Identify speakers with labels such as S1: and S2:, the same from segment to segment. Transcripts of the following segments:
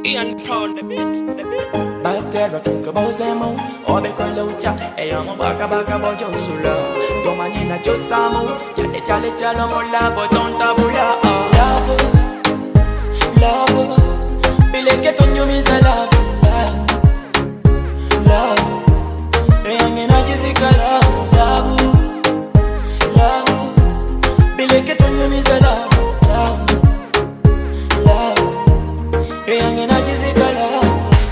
S1: Ian Proud the beat.
S2: Batero tunka bosemo, obe con lucha, e amo baka bojo sula. Domani chosamu, ya de chale chalo mola botonta bula. Love, bile que toño mi sala. Love, e angena jisica love, bile que toño mi sala. Love, e angena jisica love.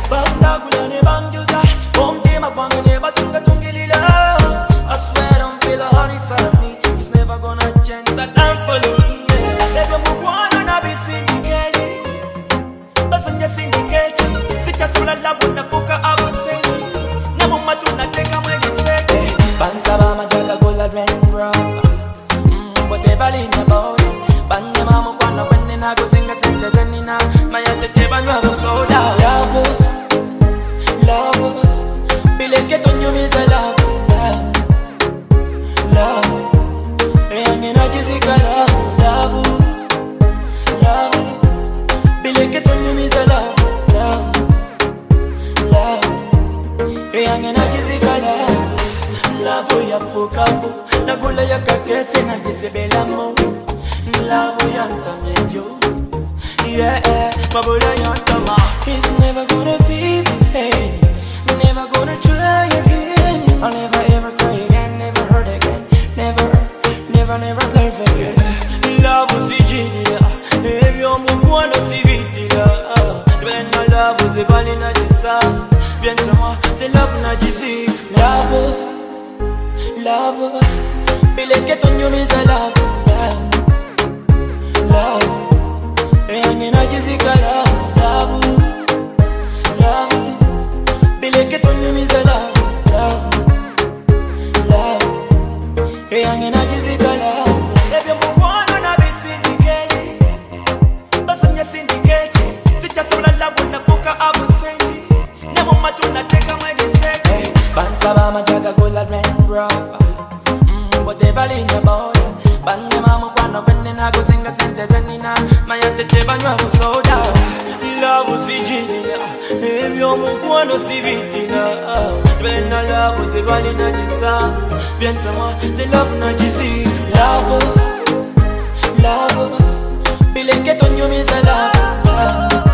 S2: I swear don't feel a hurry inside of me. It's never gonna change, I don't follow me. Baby, I'm going to be syndicated. But I'm just syndicated. Si c'è sulla la buona fuoca a senti. Na mamma tu na te come di sete. Banta ba ma jaga con la raindrop. Whatever in the boat. Banda mama quando venne na go singa sente zanina. Ma ya te ba nuovo soda. Love, bile che togno mi sa love. Love, e angena jisica love, bile che togno mi sa love, e angena jisica love ya fukavu, na gula ya kakese na jisebela mo, love ya ntamejo, yeah, mabula ya ntama. It's never gonna be the same, never gonna try again. I'll never ever cry again, never hurt again, never love again. Love si gira, e io mo buono si vitila. Prendo love te bali na jisa, piensa mo te love na jisi. Love, bile che togno mi sa love, e angena jisica love, bile che togno mi sa love, e angena jisica love. Baby, I'm going to be syndicated. But I'm just syndicated. Si c'è sulla la buona fuoca a senti. Na mamma tu na te come di sete. Banta ba ma jaga con la raindrop. Whatever in your boy. Banda mama quando venne na go singa sente zanina. Ma ya te ba nuovo soda. Love si gira, e io mo quando si vitila. Prendo love te bali na jisa. Piensa mo te love na jisi. Love, bile che togno mi sa love.